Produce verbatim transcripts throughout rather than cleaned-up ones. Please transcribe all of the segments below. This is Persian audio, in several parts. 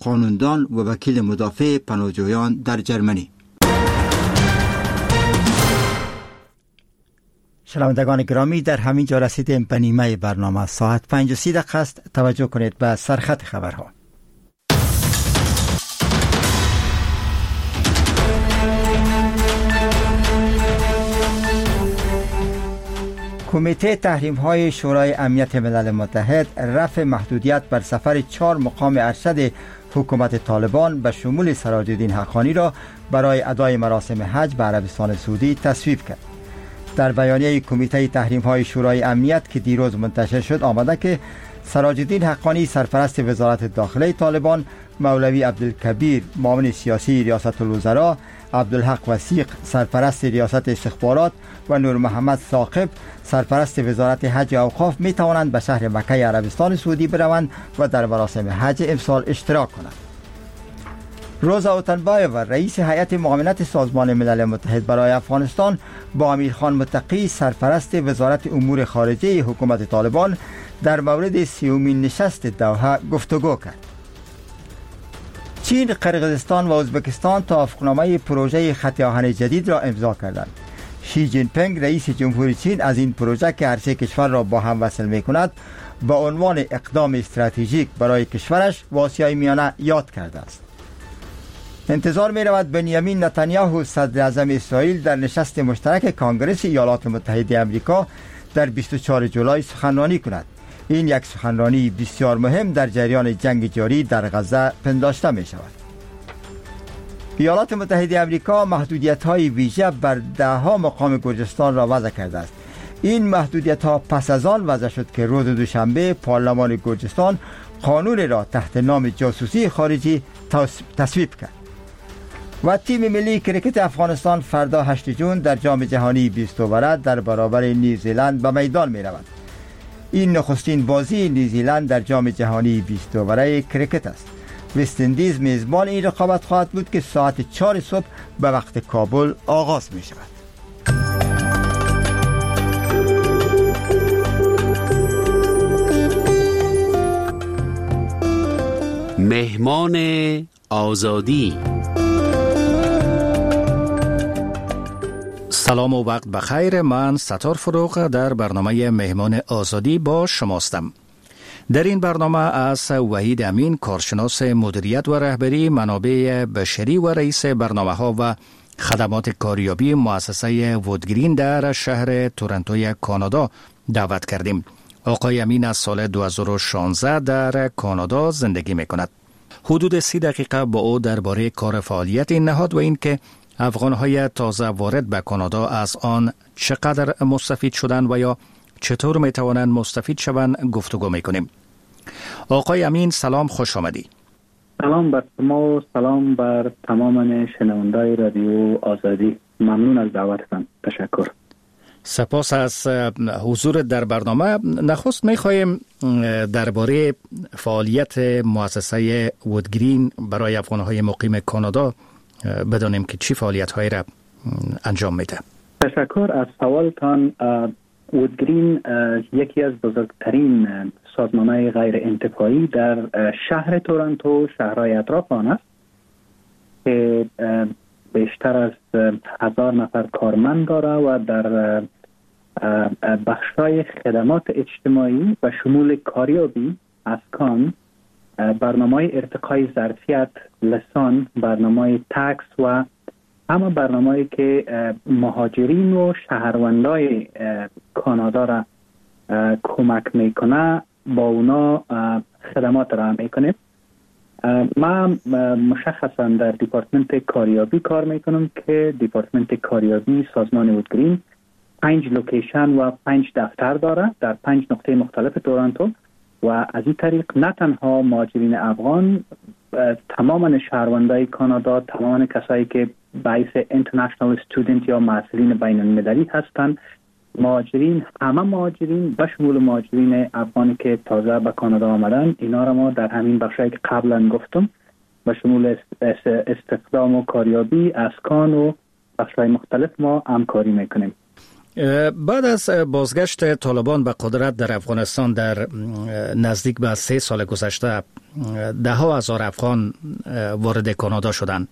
قانوندان و وکیل مدافع پناهجویان در جرمنی. شنوندگان گرامی، در همین جا رسیدیم به نیمه برنامه. ساعت پنج و سی دقیقه است. توجه کنید به سرخط خبرها. کمیته تحریم‌های شورای امنیت ملل متحد رفع محدودیت بر سفر چهار مقام ارشد حکومت طالبان به شمول سراج الدین حقانی را برای ادای مراسم حج به عربستان سعودی تصویب کرد. در بیانیه کمیته تحریم‌های شورای امنیت که دیروز منتشر شد آمده که سراج الدین حقانی سرپرست وزارت داخله طالبان، مولوی عبدالکبیر معاون سیاسی ریاست الوزراء، عبدالحق وثیق سرپرست ریاست استخبارات و نور محمد ثاقب سرپرست وزارت حج و اوقاف می توانند به شهر مکه عربستان سعودی بروند و در مراسم حج امسال اشتراک کنند. روزا اوتنبایووا رئیس هیئت معاونت سازمان ملل متحد برای افغانستان با امیرخان متقی سرپرست وزارت امور خارجه حکومت طالبان در مورد سیومین نشست دوحه گفتگو کرد. چین، قرقیزستان و ازبکستان توافقنامه پروژه خط آهن جدید را امضا کردند. شی جین پینگ رئیس جمهوری چین از این پروژه که هر سه کشور را با هم وصل می کند با عنوان اقدام استراتژیک برای کشورش و آسیای میانه یاد کرده است. انتظار می رود بنیامین نتانیاهو صدر اعظم اسرائیل در نشست مشترک کانگرس ایالات متحده آمریکا در بیست و چهارم جولای سخنرانی کند. این یک سخنرانی بسیار مهم در جریان جنگ جاری در غزه پنداشته می شود. ایالات متحده آمریکا محدودیت‌های ویژه بر ده‌ها مقام گرجستان را وضع کرده است. این محدودیت‌ها پس از آن وضع شد که روز دوشنبه پارلمان گرجستان قانون را تحت نام جاسوسی خارجی تصویب کرد. و تیم ملی کرکت افغانستان فردا هشتم ژوئن در جام جهانی بیست اووره در برابر نیوزیلند به میدان می رود. این نخستین بازی نیوزیلند در جام جهانی بیست اووره کرکت است. وست اندیز میزبان این رقابت خواهد بود که ساعت چهار صبح به وقت کابل آغاز می شود. مهمان آزادی. سلام و وقت بخیر. من ستار فروغ در برنامه مهمان آزادی با شماستم. در این برنامه از وحید امین، کارشناس مدیریت و رهبری منابع بشری و رئیس برنامه ها و خدمات کاریابی مؤسسه وودگرین در شهر تورنتوی کانادا دعوت کردیم. آقای امین از سال دو هزار و شانزده در کانادا زندگی می کند. حدود سی دقیقه با او درباره کار فعالیت این نهاد و این که افغان‌های تازه وارد به کانادا از آن چقدر مستفید شدند و یا چطور می توانند مستفید شوند گفتگو می کنیم. آقای امین سلام، خوش آمدی. سلام بر شما و سلام بر تمام شنوندای رادیو آزادی. ممنون از دعوتتان. تشکر. سپاس از حضور در برنامه. نخست می خواهیم درباره فعالیت مؤسسه وودگرین برای افغان‌های مقیم کانادا بدانیم که چی فعالیت‌هایی را انجام میده. تشکر از سوالتان. وودگرین یکی از بزرگترین سازمان‌های غیر انتفاعی در شهر تورنتو، شهرهای اطراف آن است که بیشتر از هزار نفر کارمند داره و در بخش‌های خدمات اجتماعی و شمول کاریابی، اسکان، برنامه‌های ارتقای ظرفیت، لسان، برنامه‌های تکس و همه برنامه‌ای که مهاجرین و شهروندای کانادا را کمک میکنه با اونا خدمات را میکنه. من مشخصا در دیپارتمنت کاریابی کار میکنم که دیپارتمنت کاریابی سازمان وودگرین پنج لوکیشن و پنج دفتر داره در پنج نقطه مختلف تورنتو و از این طریق نه تنها مهاجرین افغان، تماما شهروندای کانادا، تماما کسایی که باعث اینترنشنال استودنت یا محصلین بین المللی هستند، مهاجرین، همه مهاجرین به شمول مهاجرین افغانی که تازه به کانادا آمدن، اینا را ما در همین بخشایی که قبلا گفتم به شمول استخدام و کاریابی، اسکان و بخشای مختلف ما همکاری میکنیم. بعد از بازگشت طالبان به قدرت در افغانستان در نزدیک به سه سال گذشته، ده ها هزار افغان وارد کانادا شدند.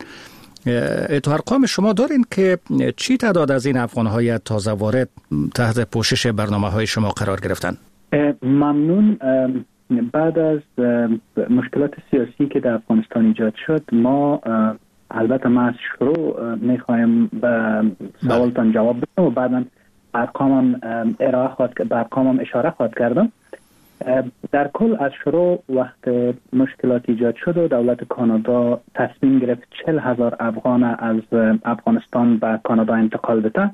تو ارقام شما دارین که چی تعداد از این افغان‌های تازه وارد تحت پوشش برنامه‌های شما قرار گرفتن؟ ممنون. بعد از مشکلات سیاسی که در افغانستان ایجاد شد، ما البته ما از شروع میخوایم به سوالتان جواب بدم و بعدا ارقامم ارائه خواهد به ارقامم اشاره خواهد کردم. در کل از شروع وقت مشکلات ایجاد شد و دولت کانادا تصمیم گرفت چهل هزار افغان از افغانستان به کانادا انتقال بده،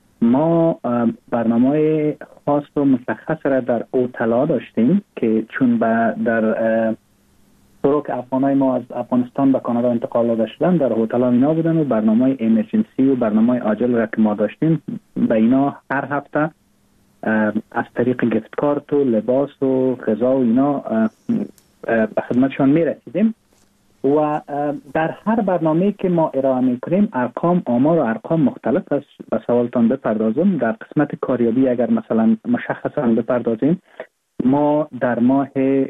ما برنامه خاص و مشخص را در اوتلا داشتیم که چون به در شروع که افغانای ما از افغانستان به کانادا انتقال داده شدن در هتل اینا بودن و برنامه ایمرجنسی و برنامه عاجل را که ما داشتیم به اینا هر هفته از طریق گفت کارت و لباس و غذا و اینا به خدمتشان می رسیدیم و در هر برنامه که ما ارائه می کنیم ارقام آمار و ارقام مختلف است. به سوالتان بپردازم. در قسمت کاریابی اگر مثلا مشخصا بپردازیم، ما در ماه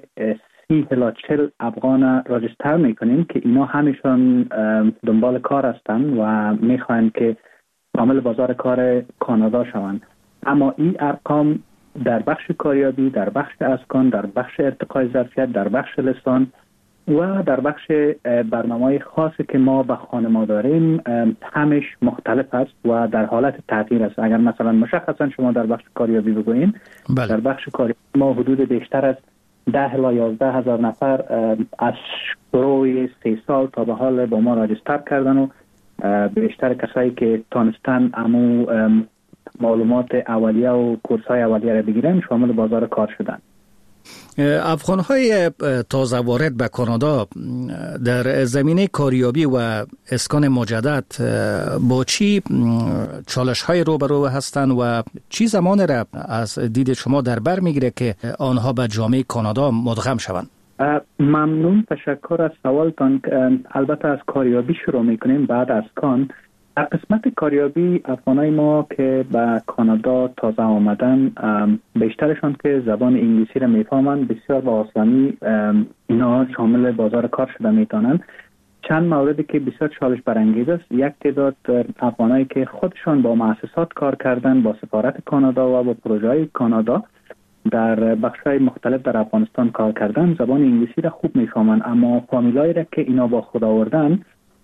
سی الی چهل افغان راجستر می کنیم که اینا همیشون دنبال کار هستند و می خواهند که عامل بازار کار کانادا شوند. اما این ارقام در بخش کاریابی، در بخش اسکان، در بخش ارتقای ظرفیت، در بخش لسان و در بخش برنامه خاصی که ما به خانما داریم همش مختلف است و در حالت تغییر است. اگر مثلا مشخصا شما در بخش کاریابی بگوییم، بله. در بخش کاریابی ما حدود بیشتر از ده الی یازده هزار نفر از شروع سه سال تا به حال با ما راجستر کردن و بیشتر کسایی که تانستن امو معلومات اولیه و کورس‌های اولیه را بگیرن شامل بازار کار شدن. افغان‌های تازه وارد به کانادا در زمینه کاریابی و اسکان مجدد با چی چالش‌های روبرو هستند و چی زمان را از دید شما در بر میگیره که آنها به جامعه کانادا مدغم شوند؟ ممنون، تشکر از سوالتان. البته از کاریابی شروع میکنیم بعد از کان. در قسمت کاریابی افغانای ما که به کانادا تازه آمدن بیشترشان که زبان انگلیسی را میفهمند بسیار با آسانی اینا شامل بازار کار شده میتونن. چند موردی که بسیار چالش برانگیز است، یک تعداد افغانایی که خودشان با مؤسسات کار کردن، با سفارت کانادا و با پروژه‌های کانادا در بخش‌های مختلف در افغانستان کار کردن، زبان انگلیسی را خوب میفهمند، اما فامیلایی را که اینا با خود آوردن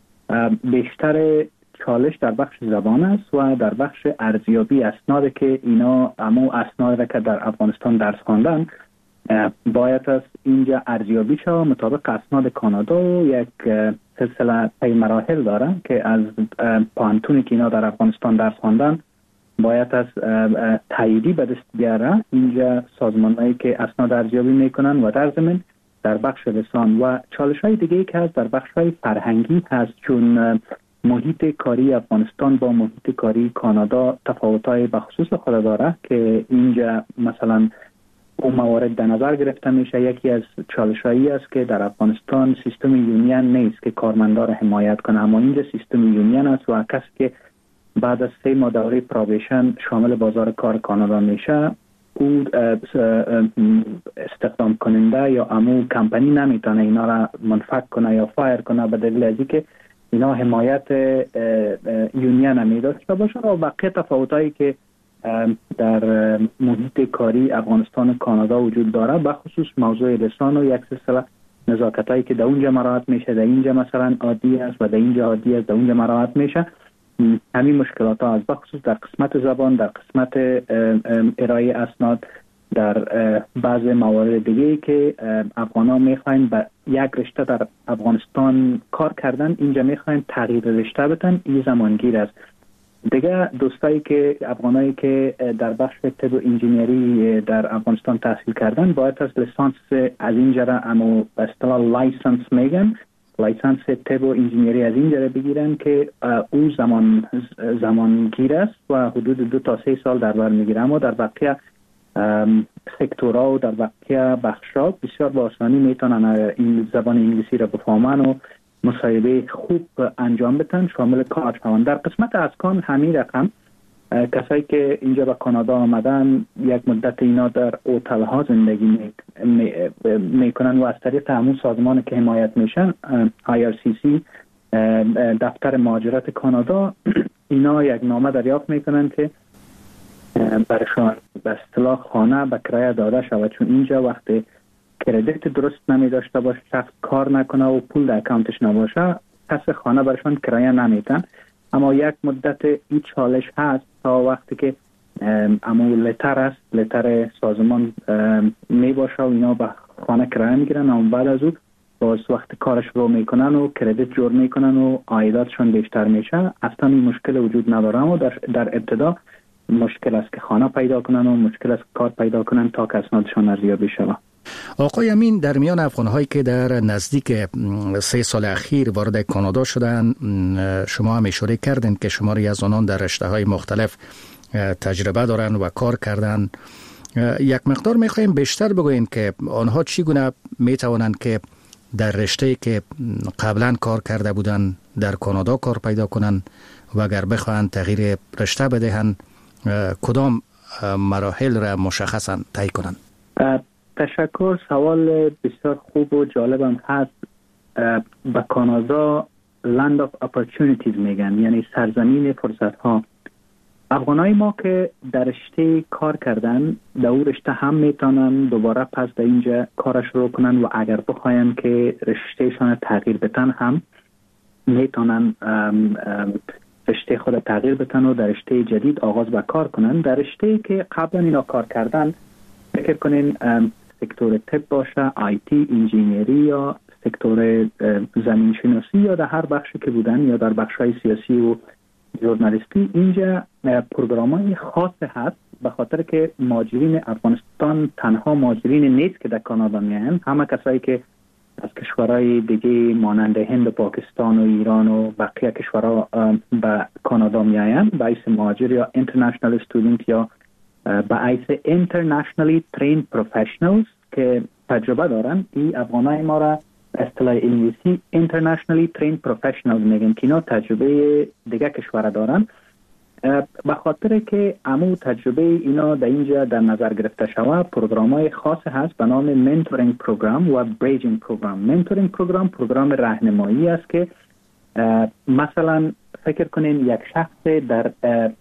بیشتر چالش در بخش زبان است و در بخش ارزیابی اسناد که اینا امو اسناد را که در افغانستان درس خواندن باید از اینجا ارزیابی شود مطابق اسناد کانادا و یک سلسله طی مراحل داره که از پانتونی که اینا در افغانستان درس خواندن باید از تاییدی به دست بیاره. اینجا سازمانایی که اسناد ارزیابی میکنن و در ضمن در بخش لسان و چالش های دیگه که هست در بخش های فرهنگی هست، چون محیط کاری افغانستان با محیط کاری کانادا تفاوت‌های بخصوص خود داره که اینجا مثلا اون موارد در نظر گرفته میشه. یکی از چالش‌هایی است که در افغانستان سیستم یونین نیست که کارمندا را حمایت کنه، اما اینجا سیستم یونین است و کسی که بعد از سه ماه دوره پروبیشن شامل بازار کار کانادا میشه او استخدام کننده یا امو کمپانی نمیتونه اینا را منفک کنه یا فایر کنه به دلیل از اینکه اینا حمایت یونین می داشته باشه. و بقیه تفاوتایی که در محیط کاری افغانستان و کانادا وجود داره به خصوص موضوع لسان و یک سلسله نزاکتایی که در اونجا مراعات میشه، در اینجا مثلا عادی است و در اینجا عادی است، در اونجا مراعات میشه. همین مشکلات ها از بخصوص در قسمت زبان، در قسمت ارائه اسناد، در بعض موارد دیگه که افغانا میخواین به یک رشته در افغانستان کار کردن اینجا میخواین تغییر رشته بدن، این زمانگیر است. دیگه دوستایی که افغانایی که در بخش طب و انجینیری در افغانستان تحصیل کردن باید از لیسانس از اینجا را اما به اصطلاح لایسنس میگن، لایسنس طب و انجینیری از اینجا را بگیرن که او زمان زمانگیر است و حدود دو تا سه سال در بر میگیره. اما در بقیه سکتورها و در بقیه بخشا بسیار با آسانی میتونن این زبان انگلیسی را بفهمن و مصاحبه خوب انجام بدن، شامل کار شوند. در قسمت اسکان همین رقم کسایی که اینجا به کانادا آمدن یک مدت اینا در هتل ها زندگی میکنن می و از طریق همون سازمان که حمایت میشن آی آر سی سی دفتر مهاجرت کانادا اینا یک نامه دریافت میکنن که برشان به اصطلاح خانه به کرایه داده شود، چون اینجا وقتی کردیت درست نمی داشته باشه، شخص کار نکنه و پول در اکانتش نباشه، پس خانه برشان کرایه نمیتن. اما یک مدت این چالش هست تا وقتی که اما لتر است، لتر سازمان می باشه و اینا به خانه کرایه میگیرن، اما بعد از او باز وقت کارش رو میکنن و کردیت جور میکنن و عایداتشون بیشتر میشه. اصلا این مشکل وجود نداره، اما در, در ابتدا مشکل است که خانه پیدا کنن و مشکل است کار پیدا کنن تا که اسنادشون ارزیابی شود. آقای امین، در میان افغان‌هایی که در نزدیک سه سال اخیر وارد کانادا شدن، شما هم اشاره کردین که شماری از آنان در رشته‌های مختلف تجربه دارن و کار کردن. یک مقدار می‌خوایم بیشتر بگوین که آنها چگونه می‌توانند که در رشته‌ای که قبلا کار کرده بودن در کانادا کار پیدا کنن و اگر بخواهند تغییر رشته بدهند کدام مراحل را مشخصاً طی کنند؟ تشکر. سوال بسیار خوب و جالبم هست. به کانادا Land of Opportunities میگن، یعنی سرزمین فرصت ها. افغانای ما که در رشته کار کردن در اون رشته هم میتونن دوباره پس در اینجا کارش رو کنن و اگر بخواین که رشتهشان تغییر بتن هم میتونن رشته خود تغییر بتن و در رشته جدید آغاز به کار کنن. در رشته که قبلا اینا کار کردن فکر کنین سکتور طب باشه، آی تی، انجینیری یا سکتور زمین شناسی یا در هر بخشی که بودن یا در بخش‌های سیاسی و ژورنالیستی، اینجا پروگرام‌های خاص هست به خاطر که مهاجرین افغانستان تنها مهاجرین نیست که در کانادا میان، همه کسایی که از کشورهای دیگه مانند هند و پاکستان و ایران و بقیه کشورها به کانادا میآیند به حیث مهاجر یا اینترنشنال استودنت یا به حیث internationally trained professionals که تجربه دارن. این افغانای ما را اصطلاح انگلیسی internationally trained professionals میگن که اینا تجربه دیگه کشور دارن. به خاطر که امو تجربه اینا در اینجا در نظر گرفته شود، پروگرام‌های خاص هست به نام منتورینگ پروگرام و بریجینگ پروگرام. منتورینگ پروگرام پروگرام راهنمایی است که مثلا فکر کنین یک شخص در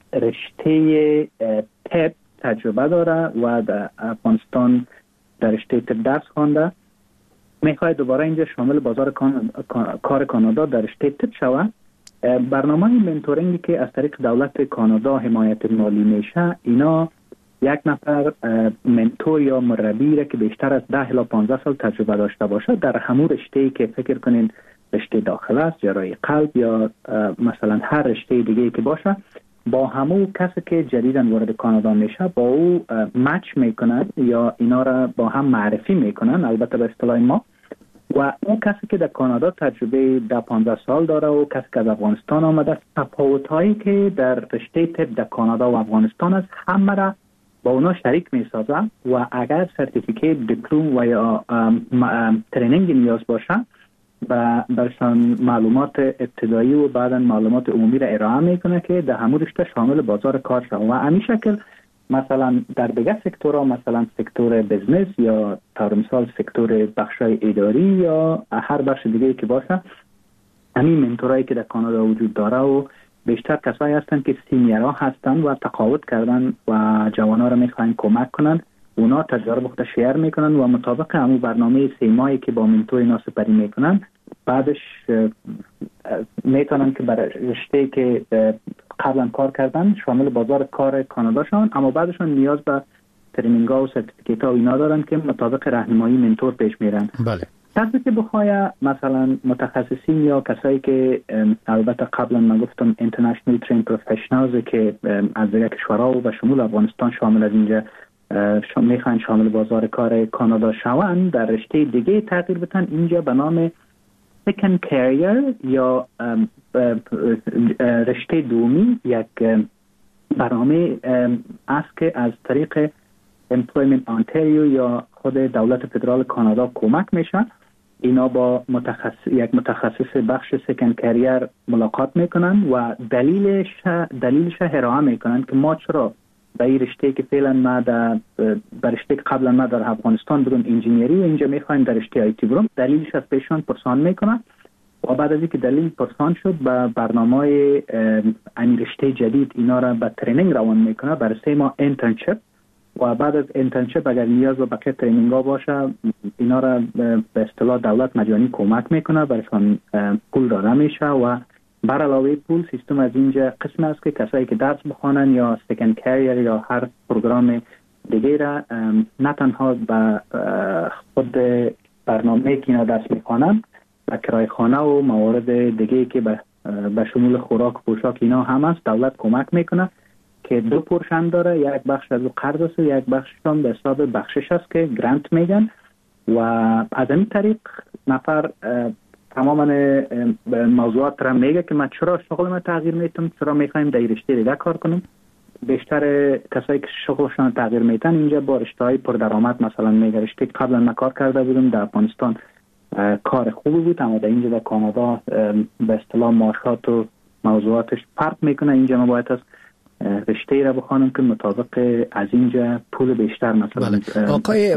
رشته طب تجربه داره و در افغانستان در رشته طب درس خوانده، میخواد دوباره اینجا شامل بازار کان... کار کانادا در رشته طب شود. برنامه منتورینگی که از طریق دولت کانادا حمایت مالی میشه، اینا یک نفر منتور یا مربی را که بیشتر از ده الی پانزده سال تجربه داشته باشه در همون رشته‌ای که فکر کنین رشته داخل است، جراحی قلب یا مثلا هر رشته دیگه که باشه، با همون کسی که جدیداً وارد کانادا میشه با او مچ میکنن یا اینا را با هم معرفی میکنن، البته به اصطلاح ما. و اون کسی که در کانادا تجربه ده پانزده سال داره و کسی که از افغانستان آمده، تفاوت‌هایی که در رشته طب در کانادا و افغانستان است همه را با اونا شریک میسازه و اگر سرتیفیکیت، دیپلم و یا ترینینگ نیاز باشه و برشان معلومات ابتدایی و بعدا معلومات عمومی را ارائه میکنه که در همون رشته شامل بازار کار شود. و همین شکل مثلا در دیگه سکتورها، مثلا سکتور بزنس یا طور مثال سکتور بخشای اداری یا هر بخش دیگه که باشه، همین منتورایی که در کانادا وجود داره و بیشتر کسایی هستن که سینیرها هستن و تقاعد کردن و جوانا را میخواین کمک کنن، اونا تجربه خود شیر میکنن و مطابق همون برنامه سه ماهی که با منتور اینا سپری میکنن، بعدش میتونن که برای رشته که قبلا کار کردن شامل بازار کار کانادا شون، اما بعدشون نیاز به ترینینگ ها و سرتیفیکیت ها اینا دارن که مطابق راهنمایی منتور پیش میرن. بله. کسی که بخواه مثلا متخصصین یا کسایی که البته قبلا من گفتم international trained professionals که از دیگه کشورها و شمول افغانستان شامل از اینجا میخوان شامل بازار کار کانادا شوند، در رشته دیگه تغییر بتن، اینجا به نام second career یا رشته دومی یک برنامه است که از طریق Employment Ontario یا خود دولت فدرال کانادا کمک میشه اینا با متخصص یک متخصص بخش سکند کریر ملاقات میکنن و دلیلش دلیلش ارائه میکنن که ما چرا به این رشته که فعلا ما در رشته که قبلا ما در افغانستان بودم انجینیری و اینجا میخوایم در رشته آیتی برم، دلیلش از پیشان پرسان میکنن و بعد از اینکه دلیل پرسان شد به برنامه این رشته جدید اینا را به ترینینگ روان میکنه برای ما انترنشپ و بعد از انترنشپ اگر نیاز به بقیه ترینینگ ها باشه اینا را به اصطلاح دولت مجانی کمک میکنه، برایشان پول داده میشه و بر علاوه پول سیستم از اینجا قسم است که کسایی که درس بخوانن یا سکند کریر یا هر پروگرام دیگه را نه تنها به خود برنامه که اینا درس میخوانن و کرای خانه و موارد دیگه که به به شمول خوراک و پوشاک اینا هم است، دولت کمک میکنه که دو پورشن داره، یک بخش از او قرض است و یک بخششان به حساب بخشش است که گرانت میگن و از این طریق نفر تماما موضوعات را میگه که من چرا شغل ما تغییر میتم، چرا میخوایم در رشته دیگه کار کنم. بیشتر کسایی که شغلشان تغییر میتن اینجا با رشته‌های پردرآمد مثلا میگه رشته قبلا من کار کرده بودم در افغانستان کار خوبی بود، اما در اینجا در کانادا به اصطلاح معاشات و موضوعاتش فرق میکنه. اینجا ما باید از رشته را بخوانم که مطابق از اینجا پول بیشتر مثلا بله. آقای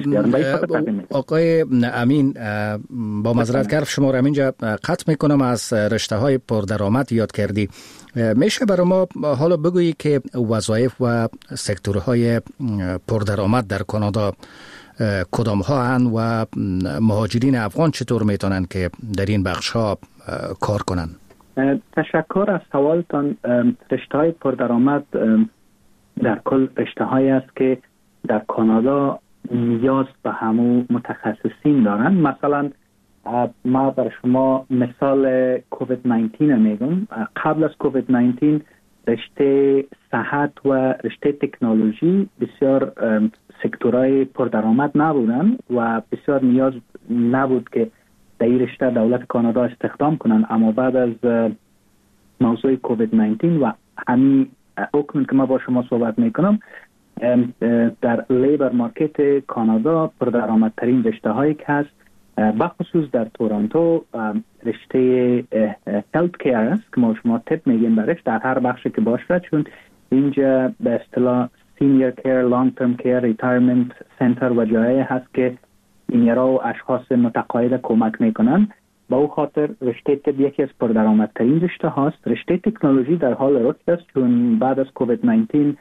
آقای امین با معذرت کردم شما را اینجا قطع میکنم، از رشته های پردرآمد یاد کردی، میشه برای ما حالا بگویی که وظایف و سکتورهای پردرآمد در کانادا کدام ها هستند و مهاجرین افغان چطور میتونن که در این بخش ها کار کنن؟ تشکر از سوالتان. رشته های پردرآمد در کل رشته هایی است که در کانادا نیاز به همو متخصصین دارن. مثلا ما بر شما مثال کووید نوزده میگم. قبل از کووید نوزده رشته صحت و رشته تکنولوژی بسیار سکتورهای پردرآمد نبودن و بسیار نیاز نبود که در این رشته دولت کانادا استخدام کنن، اما بعد از موضوع کووید نوزده و همین حکم که ما با شما صحبت میکنم در لیبر مارکت کانادا پردرآمدترین رشته هایی که هست بخصوص در تورنتو رشته هلت کیر است که ما شما تپ میگیم برش در هر بخشی که باشه، چون اینجا به اصطلاح سینیر کیر، لانگ ترم کیر، ریتایرمنت سنتر و جایی هست که اینیرا و اشخاص متقاعد کمک میکنن. با او خاطر رشته طب یکی از پردرآمدترین رشته هاست. رشته تکنولوژی در حال رشد است، چون بعد از کووید نوزده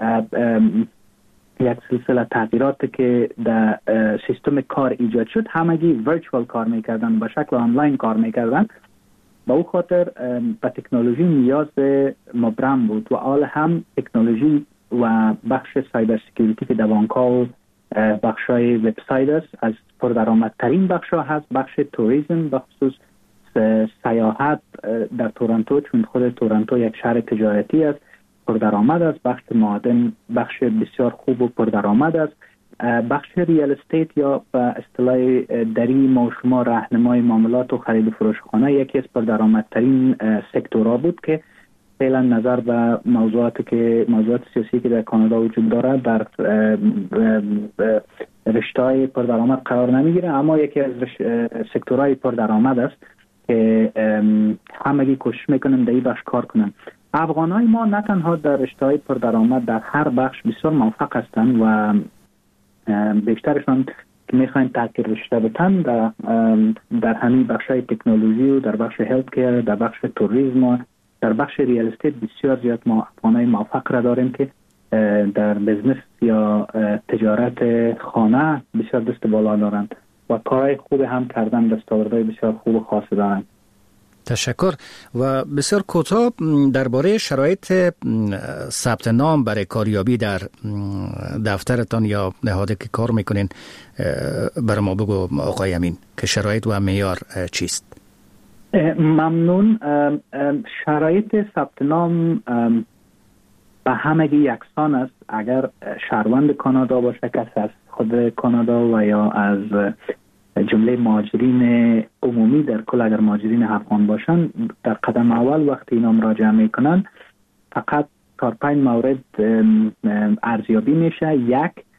یک سلسله تغییرات که در سیستم کار ایجاد شد، همگی ورچوال کار میکردن، به شکل آنلاین کار میکردن. با او خاطر به تکنولوژی نیاز مبرم بود و حال هم تکنولوژی و بخش سایبر سکیوریتی که در بانک‌ها و بخشای وبسایت است از پردرآمدترین بخش‌ها هست. بخش توریسم بخصوص سیاحت در تورنتو، چون خود تورنتو یک شهر تجارتی است، پردرآمد است. بخش معادن بخش بسیار خوب و پردرآمد است. بخش ریال استیت یا به اصطلاح دری ما شما راهنمای معاملات و خرید و فروش خانه یکی از پردرآمدترین سکتورها بود که فعلا نظر به موضوعاتی که موضوعات سیاسی که در کانادا وجود داره در رشته‌های پردرآمد قرار نمیگیره، اما یکی از سکتورهای پردرآمد است که همگی کوشش میکنن در این بخش کار کنن. افغانای ما نه تنها در رشته‌های پردرآمد در هر بخش بسیار موفق هستند و بیشترشان که میخواین تغییر رشته بتن در در همین بخش‌های تکنولوژی و در بخش هلت کیر، در بخش توریسم و در بخش ریال استیت بسیار زیاد ما افغانای موفق را داریم که در بزنس یا تجارت خانه بسیار دست بالا دارند و کارهای خوب هم کردن، دستاوردهای بسیار خوب و خاص دارند. تشکر. و بسیار کوتاه درباره شرایط ثبت نام برای کاریابی در دفترتان یا نهادی که کار میکنین برای ما بگو آقای امین که شرایط و معیار چیست؟ ممنون. شرایط ثبت نام به همگی یکسان است. اگر شهروند کانادا باشه، کس از خود کانادا و یا از جمله مهاجرین عمومی در کل اگر مهاجرین افغان باشن، در قدم اول وقتی اینا مراجعه میکنن فقط چهار پنج مورد ارزیابی میشه. یک،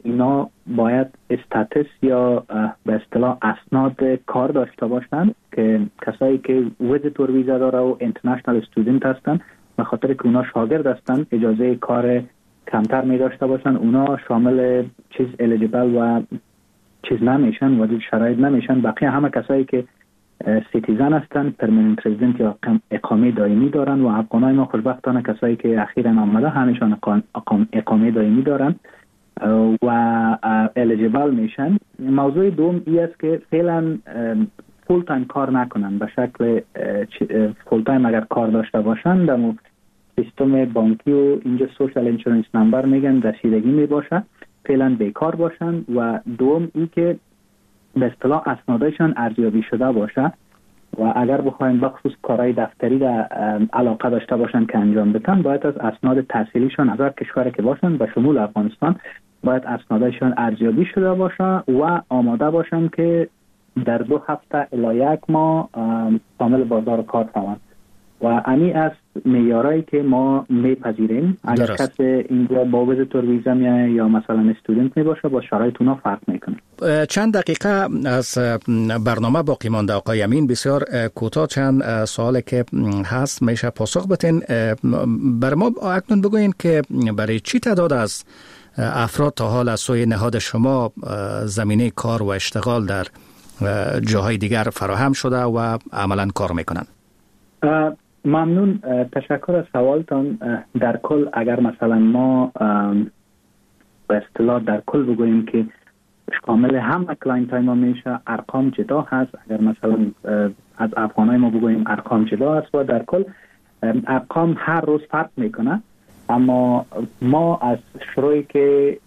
اینا باید استاتس یا به اصطلاح اسناد کار داشته باشند که کسایی که ویزیتور ویزا داره و اینترنشنال استودنت هستن، به خاطر که اونا شاگرد هستن اجازه کار کمتر می داشته باشن، اونا شامل چیز الیجیبل و چیز نمیشن و شرایط نمیشن. بقیه همه کسایی که سیتیزن هستن، پرمننت رزیدنت یا اقامه دائمی دارن و افغانای ما خوشبختانه کسایی که اخیراً آمده همیشون اقامه دائمی دارن و الیجیبل میشن. موضوع دوم ای است که فعلا فول تایم کار نکنن، به شکل فول تایم اگر کار داشته باشن در سیستم بانکی و اینجا سوشال انشورنس نمبر میگن رسیدگی میباشه، فعلا بیکار باشن. و دوم ای که به اصطلاح اسنادشان ارزیابی شده باشه و اگر بخوایم بخصوص کارهای دفتری را علاقه داشته باشن که انجام بدن، باید از اسناد تحصیلیشان از هر کشوری که باشن به شمول افغانستان باید اسنادشان ارزیابی شده باشه و آماده باشن که در دو هفته الی یک ماه کامل بازار کار شوند. و امی از معیارایی که ما میپذیریم. اگر کس اینجا با ویزیتور ویزا میایه یا مثلا استودنت می باشه با شرایط اونا فرق میکنه. چند دقیقه از برنامه باقی مانده آقای امین، بسیار کوتاه چند سوالی که هست میشه پاسخ بتین. بر ما اکنون بگوین که برای چی تعداد از افراد تا حال از سوی نهاد شما زمینه کار و اشتغال در جاهای دیگر فراهم شده و عملا کار میکنن؟ ممنون، تشکر از سوالتان. در کل اگر مثلا ما به اصطلاح در کل بگوییم که شامل همه کلاینت های ما میشه، ارقام جدا هست. اگر مثلا از افغانای ما بگوییم ارقام جدا هست و در کل ارقام هر روز فرق میکنه. اما ما از شروعی که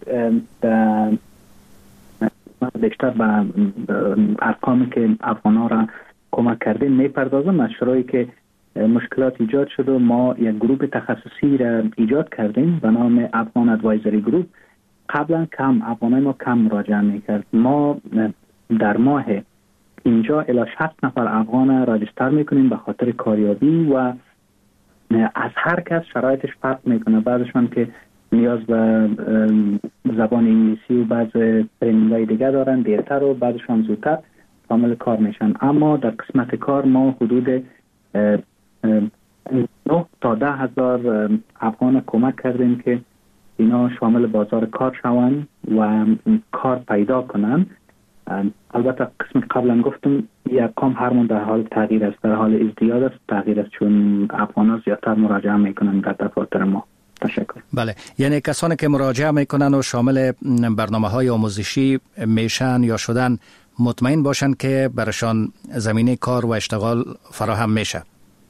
بیشتر به ارقامی که افغانا را کمک کردیم میپردازم. از شروعی که مشکلات ایجاد شد و ما یک گروه تخصصی را ایجاد کردیم به نام افغان ادوایزری گروپ. قبلا کم افغانای ما کم مراجعه میکرد. ما در ماه اینجا الی شصت نفر افغان راجستر میکنیم به خاطر کاریابی و از هر کس شرایطش فرق میکنه. بعضشون که نیاز به زبان انگلیسی و بعض ترینینگ‌های دیگه دارن دیرتر و بعضشون زودتر کامل کار میشن. اما در قسمت کار ما حدود نه تا ده هزار افغان کمک کردیم که اینا شامل بازار کار شوند و کار پیدا کنن. البته قسم قبلا گفتم یک کام هرمون در حال تغییر است، در حال ازدیاد است، تغییر است، چون افغان زیادتر مراجعه میکنن در دفاتر ما. تشکر. بله، یعنی کسانی که مراجعه میکنن و شامل برنامه های آموزشی میشن یا شدن مطمئن باشن که برشان زمینه کار و اشتغال فراهم میشه.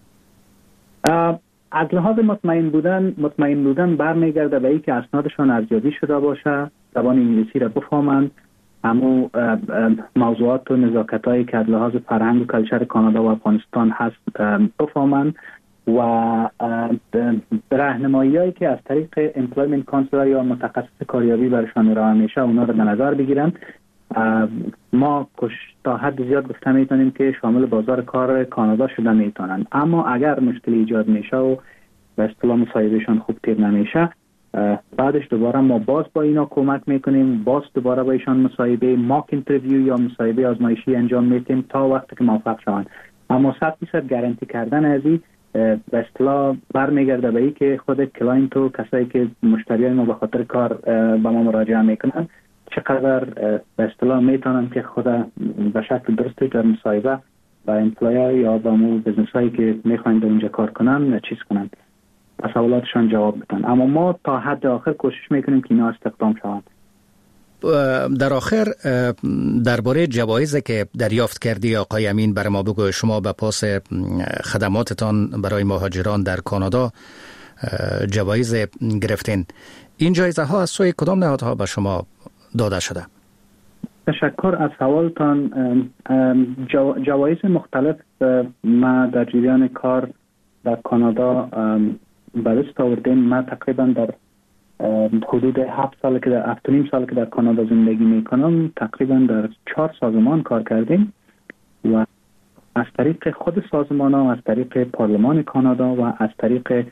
از لحاظ مطمئن بودن مطمئن بودن برمیگرده به اینکه اسنادشان ارزیابی شده باشه، زبان انگلیسی را بفهمند، اما موضوعات و نزاکت‌هایی که از لحاظ فرهنگ و کلچر کانادا و افغانستان هست بفهمند و راهنمایی‌هایی که از طریق امپلویمنت کانسلر یا متخصص کاریابی برشان ارائه میشه اونا رو به نظر بگیرن. ما تا حد زیاد گفته میتونیم که شامل بازار کار کانادا شده میتونن. اما اگر مشکل ایجاد میشه و به اصطلاح مصاحبهشان خوب تیر نمیشه، بعدش دوباره ما باز با اینا کمک میکنیم، باز دوباره با ایشان مصاحبه ماک اینترویو یا مصاحبه آزمایشی انجام میدیم تا وقتی که موفق شوند. اما صد درصد گارانتی کردن از این به اصطلاح برمیگرده به این که خود کلاینت و کسایی که مشتریان ما به خاطر کار با ما مراجعه میکنن چقدر به اصطلاح میتونن که خود به شکل درستی در مصاحبه با امپلایر یا با مو بزنس هایی که میخواین در اونجا کار کنن چیز کنن، از سوالاتشان جواب بدن. اما ما تا حد آخر کوشش میکنیم که اینا استخدام شوند. در آخر درباره جوایزی که دریافت کردی آقای امین بر ما بگو. شما به پاس خدماتتان برای مهاجران در کانادا جوایز گرفتین. این جایزه ها از سوی کدام نهادها به شما داده شده؟ تشکر از سوالتان. جو، جوایز مختلف ما در جریان کار در کانادا به دست آوردیم. ما تقریبا در حدود هفت سال که در هفت و نیم سال که در کانادا زندگی میکنم تقریبا در چهار سازمان کار کردیم و از طریق خود سازمان ها، از طریق پارلمان کانادا و از طریق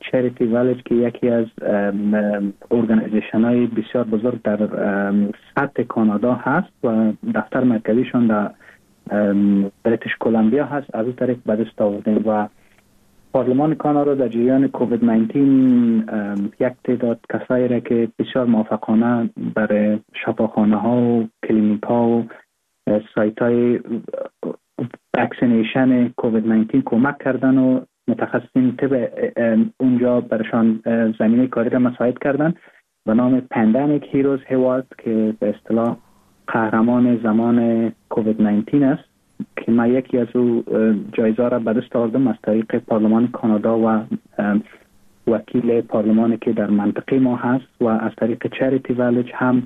چریتی ویلیج که یکی از ارگانیزیشن های بسیار بزرگ در سطح کانادا هست و دفتر مرکزیشون در بریتیش کلمبیا هست، از این طریق به دست آوردیم و پارلمان کانادا در جریان کووید نوزده یک تعداد کسایی را که بسیار موفقانه برای شفاخانه ها و کلینیک ها و سایت های واکسینیشن کووید نوزده کمک کردن و متخصصین طب اونجا برشان زمینه کاری را مساعد کردن به نام پندمیک هیروز هیوارد که به اصطلاح قهرمان زمان کووید نوزده است که من یکی از او جایزه را به دست آوردم از طریق پارلمان کانادا و وکیل پارلمانی که در منطقه ما هست و از طریق چریتی ویلیج هم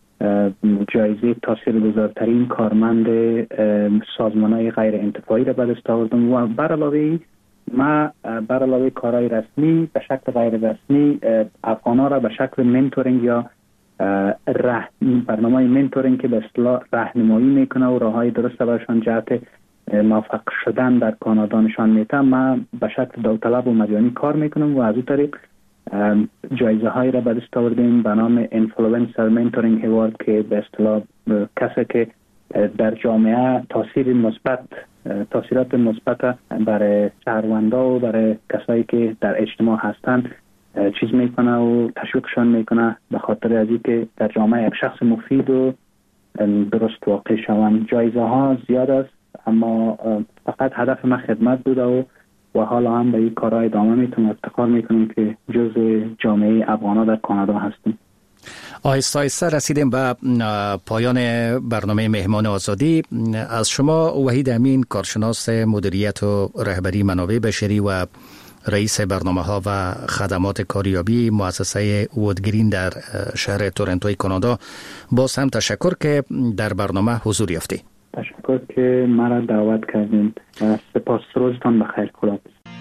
جایزه تاثیرگذارترین کارمند سازمان‌های غیر انتفاعی را به دست آوردم و بر علاوه ما بر علاوه کارهای رسمی به شکل غیر رسمی افغانا را به شکل منتورینگ یا راه برنامه منتورینگ که به اصطلاح راهنمایی میکنه و راههای درست براشان جهت موفق شدن در کانادا نشان میده. من به شکل داوطلب و مجانی کار میکنم و از این طریق جایزه های را به دست آوردیم به نام اینفلوئنسر منتورینگ اوارد که به اصطلاح کسی که در جامعه تاثیر مثبت تاثیرات مثبت برای شهروندا و برای کسایی که در اجتماع هستند چیز میکنه و تشویقشان میکنه به خاطر از اینکه در جامعه یک شخص مفید و درست واقع شوند. جایزه ها زیاد است اما فقط هدف من خدمت بوده و و حالا هم به این کارها ادامه میتونم. افتخار میکنم که جزء جامعه افغانا در کانادا هستیم. آهسته آهسته رسیدیم به پایان برنامه مهمان آزادی. از شما وحید امین، کارشناس مدیریت و رهبری منابع بشری و رئیس برنامه ها و خدمات کاریابی مؤسسه وودگرین در شهر تورنتوی کانادا، باز هم تشکر که در برنامه حضور یافتی. تشکر که مرا دعوت کردین. سپاس، روزتان بخیر. خدا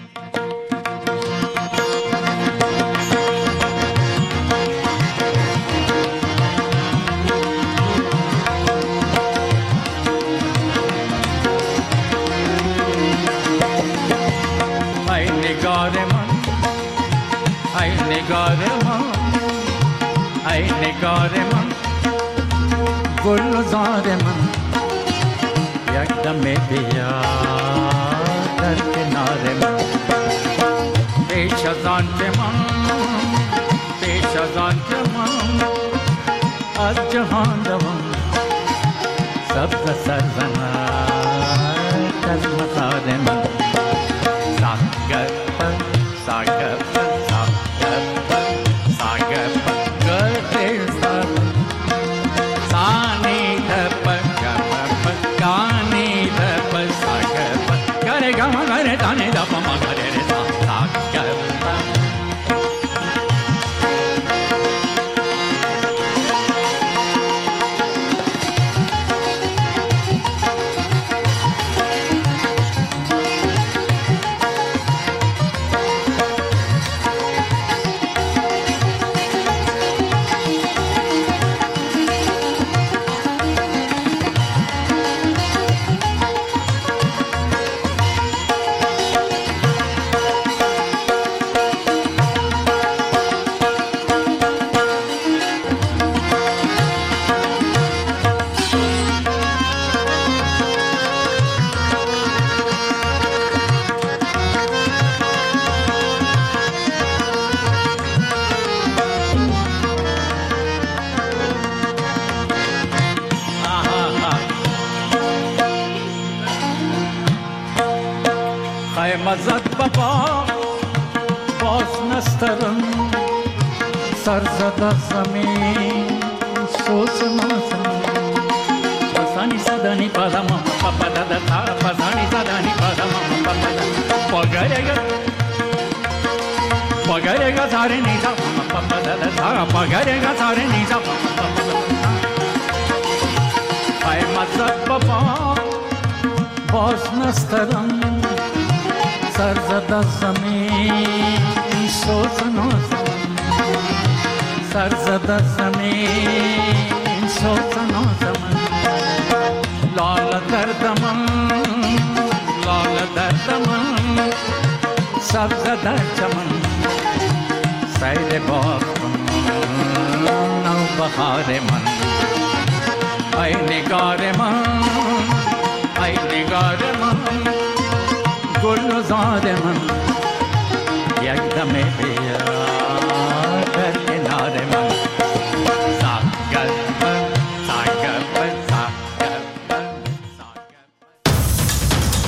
نگار من، ای نگار من، گلزار من، یک دم بیا در کنار من. پیش از آن که من، پیش از آن که من از جهان دوم سبز سرزند از مزار من. ساگر پر ساگر پر مزد بابا باز نسترم سرزده زمین سوز مازم پسانی زدانی پادم پاپا دادا تا پسانی زدانی پادم پاپا دادا پاگرگا پاگرگا ساره نیزا پاپا دادا تا پاگرگا ساره نیزا پاپا دادا ای مزد بابا باز نسترم سرزده زمین سوز نازم سرزده زمین سوز نازم لال دردم لال دردم سبز در چمن سیر باغ نو بخار من ای نگار من ای نگار من گل زار من یک دم بیا